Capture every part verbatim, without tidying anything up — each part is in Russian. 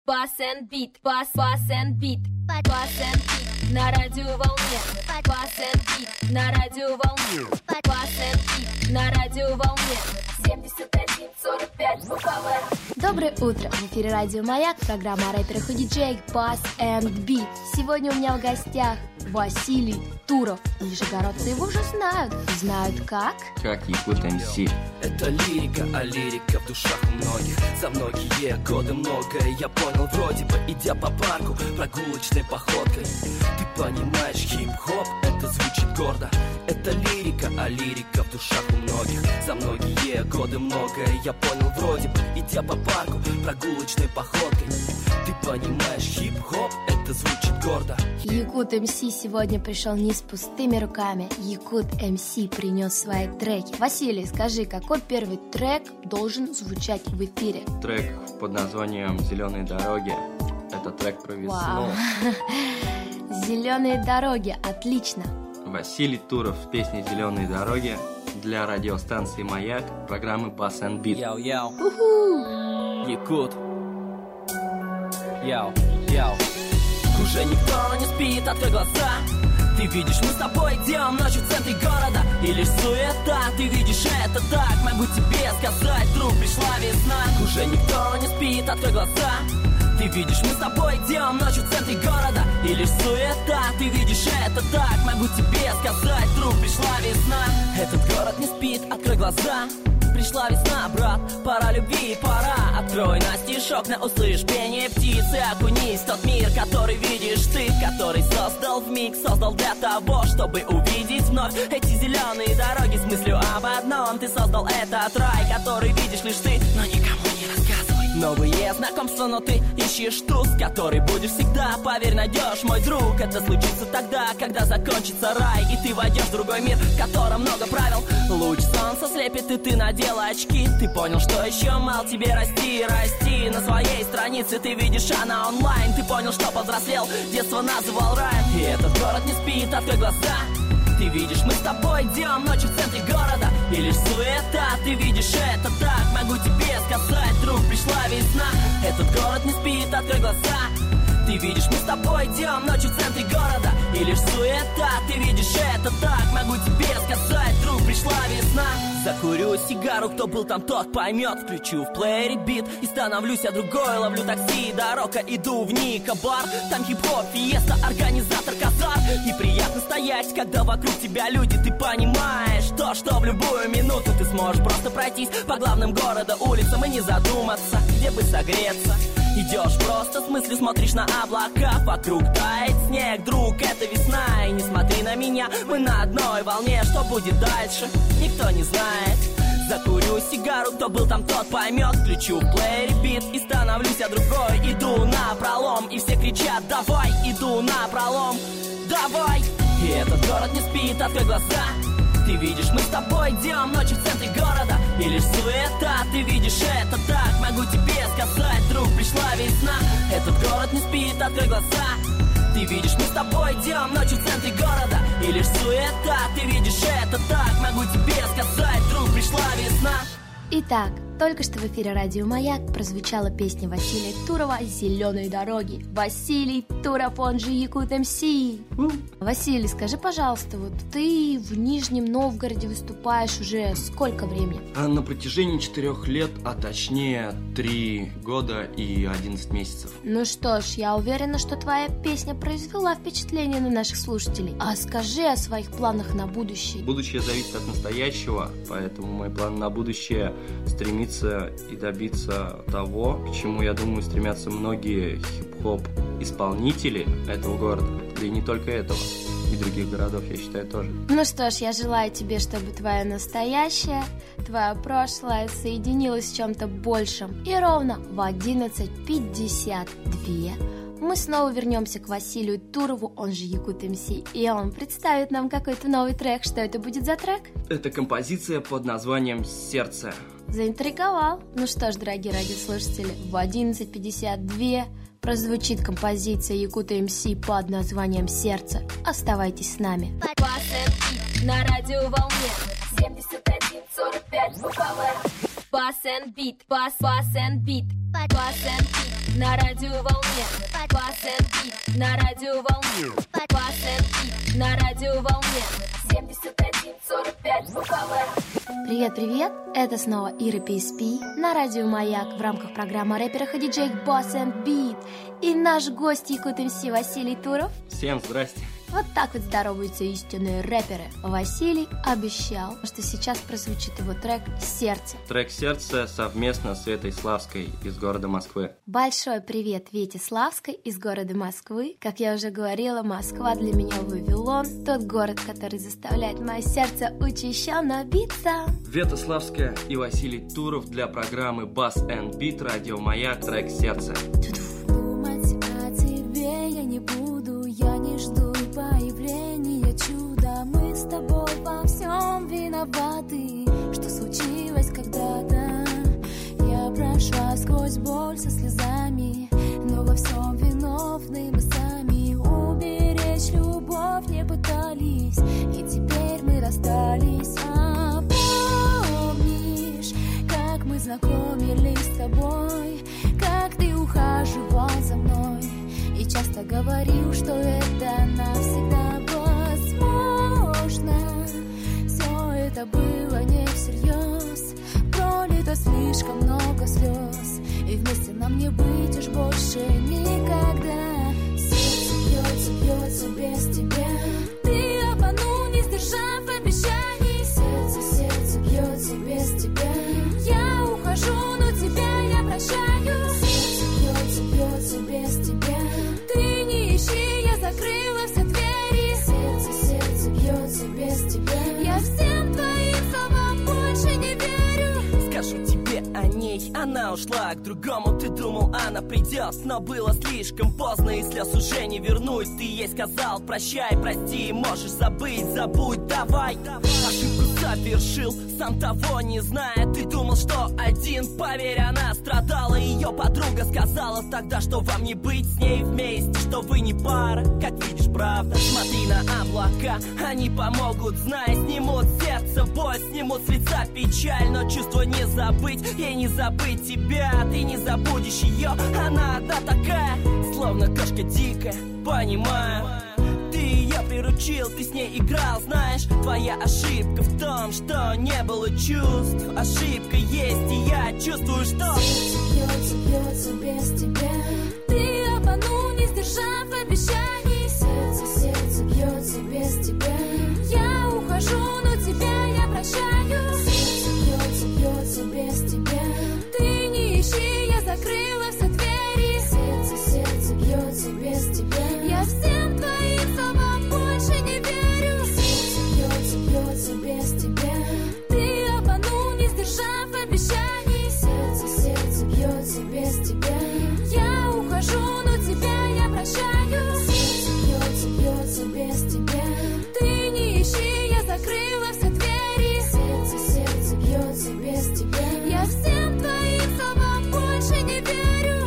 Bass and beat, bass, bass and beat, bass and beat на радиоволне. Bass and beat на радиоволне. Bass and beat на радиоволне. семьдесят один сорок пять УКВ. Доброе утро! В эфире радио Маяк, программа о рэперах и диджеях Bass and Beat. Сегодня у меня в гостях Василий Туров. Нижегородцы его уже знают. Знают как? Как Якут МС. Это лирика, а лирика в душах у многих. За многие годы многое я понял вроде бы, идя по парку прогулочной походкой. Ты понимаешь, хип-хоп, это звучит гордо. Это лирика, а лирика в душах у многих. За многие годы многое я понял вроде бы, идя по парку прогулочной походкой. Ты понимаешь, хип-хоп, это звучит гордо. Якут МС сегодня пришел не с пустыми руками. Якут МС принес свои треки. Василий, скажи, какой первый трек должен звучать в эфире? Трек под названием «Зеленые дороги». Это трек про весну. Вау. «Зеленые дороги», отлично. Василий Туров с песней «Зеленые дороги» для радиостанции «Маяк», программы Bass and Beat. Яу-яу. Якут. Яу, яу. Уже никто не спит, открой глаза. Ты видишь, мы с тобой идем ночью в центре города. И лишь суета, ты видишь это так. Могу тебе сказать, вдруг пришла весна. Уже никто не спит, открой глаза. Ты видишь, мы с тобой идем ночью в центре города. И лишь суета, ты видишь это так. Могу тебе сказать, вдруг пришла весна. Этот город не спит, открой глаза. Пришла весна, брат, пора любви, пора. Открой настежь окна, услышь пение птицы. Окунись в тот мир, который видишь ты, который создал вмиг, создал для того, чтобы увидеть вновь эти зеленые дороги с мыслью об одном. Ты создал этот рай, который видишь лишь ты, но никому не рассказывай. Новые знакомства, но ты ищешь ту, с которой будешь всегда. Поверь, найдешь, мой друг. Это случится тогда, когда закончится рай, и ты войдешь в другой мир, в котором много правил. Луч солнца слепит, и ты надела очки. Ты понял, что еще мало тебе расти, расти. На своей странице ты видишь, она онлайн. Ты понял, что повзрослел, детство называл раем. И этот город не спит, открой глаза. Ты видишь, мы с тобой идем ночью в центре города. И лишь суета, ты видишь это так. Могу тебе сказать, вдруг пришла весна. Этот город не спит, открой глаза. Ты видишь, мы с тобой идем ночью в центре города. И лишь суета, ты видишь это так. Могу тебе сказать, вдруг пришла весна. Закурю сигару, кто был там, тот поймет. Включу в плеере бит и становлюсь я другой. Ловлю такси до рока, иду в Ника-бар. Там хип-хоп, фиеста, организатор казар. И приятно стоять, когда вокруг тебя люди. Ты понимаешь то, что в любую минуту ты сможешь просто пройтись по главным города улицам и не задуматься, где бы согреться. Идешь просто с мыслью, смотришь на облака. Вокруг тает снег, друг, это весна. И не смотри на меня, мы на одной волне. Что будет дальше, никто не знает. Закурю сигару, кто был там, тот поймет. Включу в плеере бит и становлюсь я другой. Иду на пролом, и все кричат давай. Иду на пролом, давай. И этот город не спит, открой глаза. Ты видишь, мы с тобой идем ночью в центре города. И лишь суета, ты видишь это так. Могу тебе сказать, вдруг пришла весна. Этот город не спит, открой глаза. Ты видишь, мы с тобой идем ночью в центре города. И лишь суета, ты видишь это так. Могу тебе сказать, вдруг пришла весна. Итак, только что в эфире радио Маяк прозвучала песня Василия Турова «Зеленые дороги». Василий Туров, он же Якут МС. Василий, скажи, пожалуйста, вот ты в Нижнем Новгороде выступаешь уже сколько времени? На протяжении четырех лет, а точнее три года и одиннадцать месяцев. Ну что ж, я уверена, что твоя песня произвела впечатление на наших слушателей. А скажи о своих планах на будущее. Будущее зависит от настоящего, поэтому мои планы на будущее — стремиться и добиться того, к чему, я думаю, стремятся многие хип-хоп исполнители этого города, да и не только этого, и других городов, я считаю, тоже. Ну что ж, я желаю тебе, чтобы твое настоящее, твое прошлое соединилось с чем-то большим. И ровно в одиннадцать пятьдесят два мы снова вернемся к Василию Турову, он же Якут МС, и он представит нам какой-то новый трек. Что это будет за трек? Это композиция под названием «Сердце». Заинтриговал. Ну что ж, дорогие радиослушатели, в одиннадцать пятьдесят два прозвучит композиция Якут МС под названием «Сердце». Оставайтесь с нами. Bass and beat на радиоволне семьдесят один сорок пять УКВ. Bass and beat, bass, bass and beat. Бас энд бит на радиоволне. Бас энд бит на радиоволне. Бас энд бит на радиоволне. семьдесят один сорок пять ФМ. Привет-привет, это снова Ира пи эс пи на радио Маяк в рамках программы рэперов и диджей Бас энд бит. И наш гость Якут эм си Василий Туров. Всем здрасте. Вот так вот здороваются истинные рэперы. Василий обещал, что сейчас прозвучит его трек «Сердце». Трек «Сердце» совместно с Светой Славской из города Москвы. Большой привет Вете Славской из города Москвы. Как я уже говорила, Москва для меня Вавилон, тот город, который заставляет мое сердце учащенно биться. Вета Славская и Василий Туров для программы Бас энд Бит радио Маяк, трек «Сердце». Думать о тебе я не буду, я не жду появления чуда. Мы с тобой во всем виноваты, что случилось когда-то. Я прошла сквозь боль со слезами, но во всем виновны мы сами. Уберечь любовь не пытались, и теперь мы расстались. А помнишь, как мы знакомились с тобой, как ты ухаживал за мной и часто говорил, что это навсегда возможно. Все это было не всерьез, пролито слишком много слез, и вместе нам не быть уж больше никогда. Сердце бьется, бьется без тебя, ты обманул, не сдержав обещаний. Сердце, сердце бьется без тебя, я ухожу, но тебя я прощаю. Сердце бьется, бьется без тебя, ты не ищи, я закрыла все двери. Сердце, сердце бьется без тебя, я всем твоим словам больше не верю. Скажу тебе о ней, она ушла к другому. Ты думал, она придет, но было слишком поздно, и слез уже не вернуть. Ты ей сказал прощай, прости, можешь забыть, забудь, давай. Ошибку совершил, сам того не зная. Ты думал, что один, поверь, она страдала. Ее подруга сказала тогда, что вам не быть с ней вместе, что вы не пара, как видишь, правда. Смотри на облака, они помогут, знай, снимут сердце боль, снимут с лица печаль. Но чувство не забыть, ей не забыть тебя. Ты не забудешь ее, она одна такая, словно кошка дикая, понимаю. Ты ее приручил, ты с ней играл, знаешь. Твоя ошибка в том, что не было чувств. Ошибка есть, и я чувствую, что сердце бьется, бьется без тебя, ты обманул, не сдержав обещаний. Сердце, сердце бьется без тебя, я ухожу, но тебя я прощаю. Сердце бьется, бьется без тебя, ты не ищи, я закрыла все двери. Сердце, сердце бьется без тебя, я всем твоим словам больше не верю. Сердце бьется, бьется без тебя, ты обманул, не сдержав обещаний. Сердце, сердце бьется без тебя, я ухожу, но тебя я прощаю. Сердце бьется, бьется без тебя, ты не ищи, я закрыла все двери. Сердце, сердце бьется без тебя, я всем твоим словам больше не верю.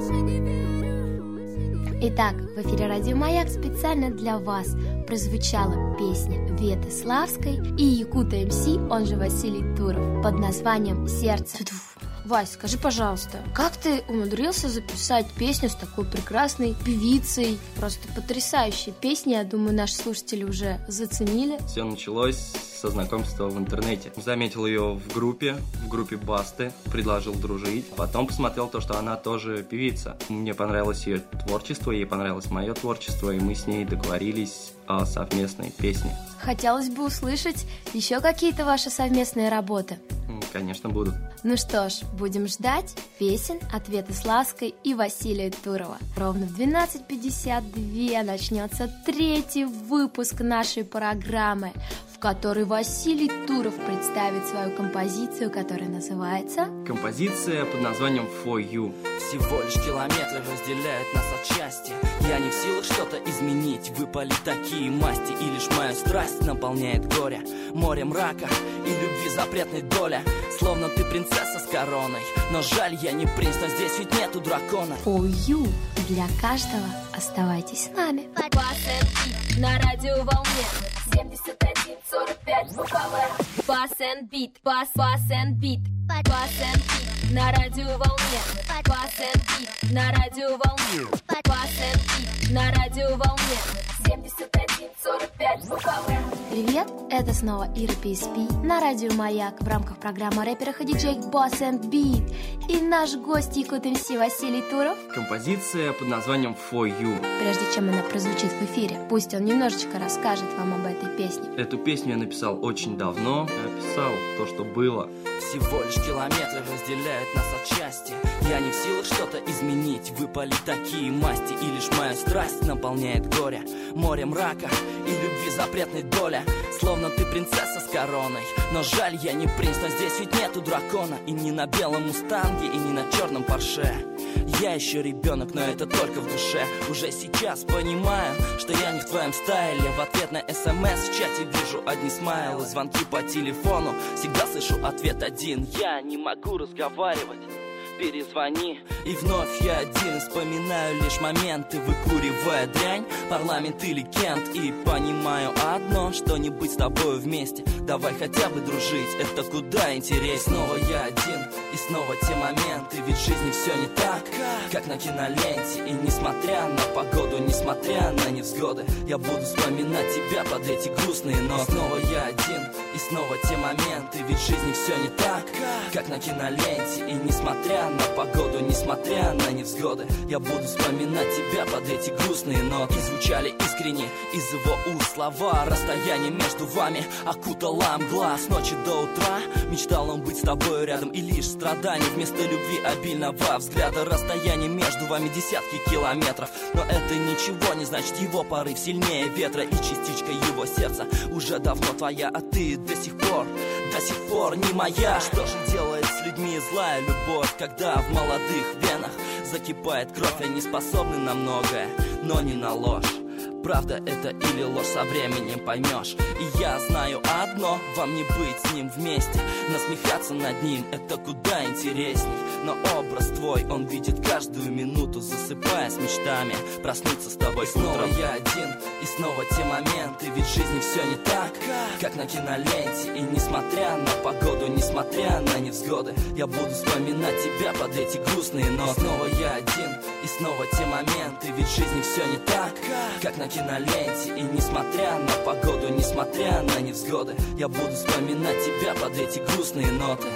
Итак, в эфире радио Маяк специально для вас прозвучала песня Веты Славской и Якута эм си, он же Василий Туров, под названием «Сердце». Вась, скажи, пожалуйста, как ты умудрился записать песню с такой прекрасной певицей? Просто потрясающая песня, я думаю, наши слушатели уже заценили. Все началось со знакомства в интернете. Заметил ее в группе, в группе Басты, предложил дружить. Потом посмотрел то, что она тоже певица. Мне понравилось ее творчество, ей понравилось мое творчество, и мы с ней договорились о совместной песне. Хотелось бы услышать еще какие-то ваши совместные работы. Конечно, будут. Ну что ж, будем ждать песен от Веты Славской и Василия Турова. Ровно в двенадцать пятьдесят два начнется третий выпуск нашей программы, в которой Василий Туров представит свою композицию, которая называется... Композиция под названием «For You». Всего лишь километры разделяют нас от счастья. Я не в силах что-то изменить, выпали такие масти, и лишь моя страсть наполняет горе, море мрака и любви запретной доля. Словно ты принцесса с короной, но жаль, я не принц, но здесь ведь нету дракона. For You для каждого. Оставайтесь с нами. Бас энд бит на радиоволне семьдесят один сорок пять ФМ. Бас энд бит, бас, бас энд бит, Bass and Beat на радиоволне. Bass and Beat на радиоволне. Bass and Beat на радиоволне. семьдесят один сорок пять УКВ. Привет, это снова Ира пи эс пи на радио Маяк в рамках программы рэперов и диджеев Bass and Beat. И наш гость Якут эм си Василий Туров. Композиция под названием For You. Прежде чем она прозвучит в эфире, пусть он немножечко расскажет вам об этой песне. Эту песню я написал очень давно. Я описал то, что было. Всего лишь километры разделяют нас от счастья. Я не в силах что-то изменить, выпали такие масти. И лишь моя страсть наполняет горе, море мрака и любви запретной доля. Словно ты принцесса с короной, но жаль, я не принц, но здесь ведь нету дракона. И не на белом мустанге, и не на черном порше. Я еще ребенок, но это только в душе. Уже сейчас понимаю, что я не в твоем стайле. В ответ на смс в чате вижу одни смайлы. Звонки по телефону, всегда слышу ответ один. Я не могу разговаривать, перезвони. И вновь я один, вспоминаю лишь моменты, выкуривая дрянь, парламент или Кент. И понимаю одно, что не быть с тобой вместе. Давай хотя бы дружить, это куда интереснее. Снова я один, и снова те моменты. Ведь в жизни все не так, как на киноленте. И несмотря на погоду, несмотря на невзгоды, я буду вспоминать тебя под эти грустные ноты. Снова я один, и снова те моменты. Ведь в жизни все не так, как на киноленте. И несмотря на погоду, несмотря на невзгоды, я буду вспоминать тебя под эти грустные ноты. И звучали искренне из его уст слова. Расстояние между вами окутала мгла. С ночи до утра мечтал он быть с тобой рядом. И лишь страданий вместо любви обильного взгляда. Расстояние между вами десятки километров, но это ничего не значит. Его порыв сильнее ветра, и частичка его сердца уже давно твоя. А ты до сих пор, до сих пор не моя. Что же делает с людьми злая любовь, когда в молодых венах закипает кровь? Они способны на многое, но не на ложь. Правда это или ложь, со временем поймешь. И я знаю одно, вам не быть с ним вместе. Насмехаться над ним это куда интересней. Но образ твой он видит каждую минуту, засыпая с мечтами проснуться с тобой снова я один, и снова те моменты. Ведь в жизни все не так, как на киноленте. И несмотря на погоду, несмотря на невзгоды, я буду вспоминать тебя под эти грустные ноты. Снова я один, и снова те моменты. Ведь в жизни все не так, как на киноленте. И несмотря на погоду, несмотря на невзгоды, я буду вспоминать тебя под эти грустные ноты.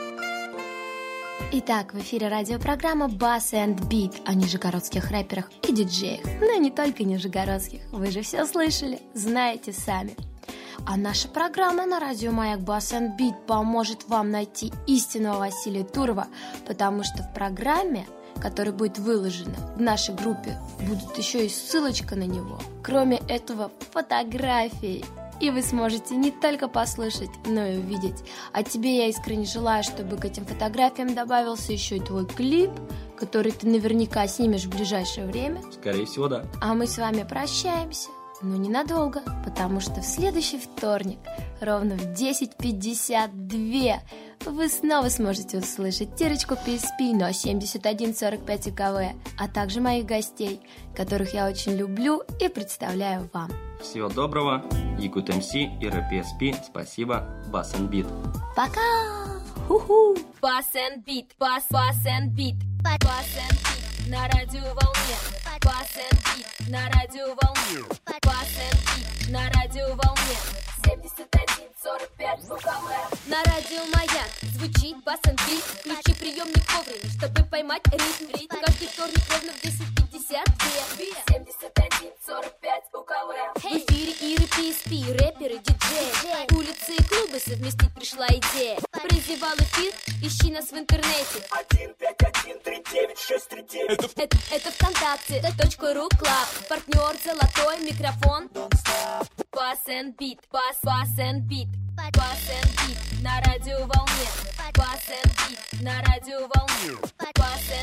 Итак, в эфире радиопрограмма Bass and Beat о нижегородских рэперах и диджеях. Но не только нижегородских, вы же все слышали, знаете сами. А наша программа на радио Маяк Bass and Beat поможет вам найти истинного Василия Турова, потому что в программе, которая будет выложена в нашей группе, будет еще и ссылочка на него. Кроме этого, фотографии. И вы сможете не только послушать, но и увидеть. А тебе я искренне желаю, чтобы к этим фотографиям добавился еще и твой клип, который ты наверняка снимешь в ближайшее время. Скорее всего, да. А мы с вами прощаемся, но ненадолго, потому что в следующий вторник, ровно в десять пятьдесят два, вы снова сможете услышать Тирочку пи эс пи на семьдесят один сорок пять УКВ, а также моих гостей, которых я очень люблю и представляю вам. Всего доброго, Якут эм си, Ира пи эс пи, спасибо, Bass and Beat. Пока! Ху-ху! Bass and Beat, Bass, Bass and Beat, Bass and Beat на радиоволне. Bass and Beat на радиоволне. Bass and Beat на радиоволне. семьдесят один сорок пять УКВ. На радио Маяк звучит Bass and Beat. Включи приемник вовремя, чтобы поймать ритм. Каждый вторник ровно в десять пятьдесят два. семьдесят один сорок пять УКВ. В эфире Иры пи эс пи, рэперы, диджеи. Улицы и клубы совместить пришла идея. Призывал эфир, ищи нас в интернете. один пять один три девять шесть три девять. Это, это, это ВКонтакте, точка ру клаб. Партнер золотой микрофон. Bass and Beat, Bass, Bass and Beat, Bass and Beat на радиоволне. Bass and Beat на радиоволне. Bass and